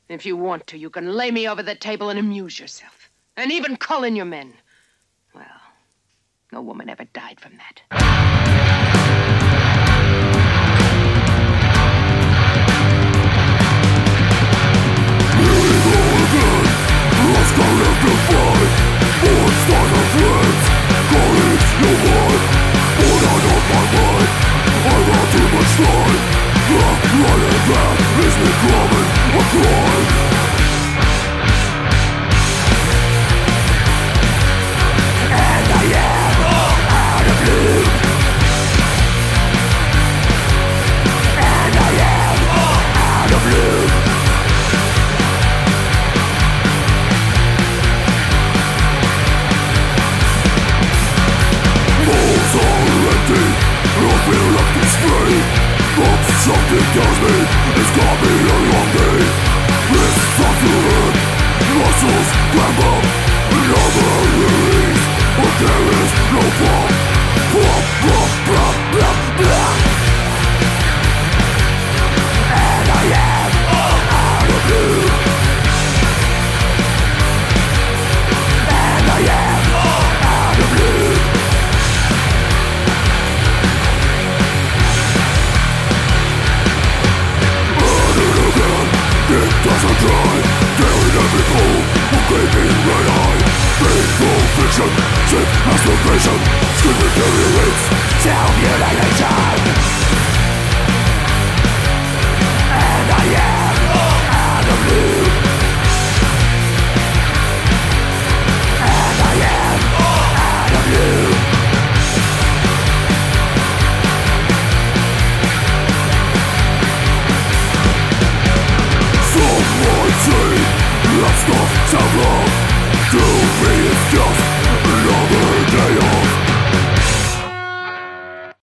If you want to, you can lay me over the table and amuse yourself. And even call in your men. Well, no woman ever died from that. Something tells me it's gonna be a long day. This starts to hurt, muscles clamp up, never release. But there is no pump, and I am out of blue. And I am out of blue. It doesn't die, daring every fool with gaping red eye. Painful fiction, sick masturbation, skin deteriorates, self-mutilation. And I am out of blue. And I am out of blue. Some might say that stuff sounds right.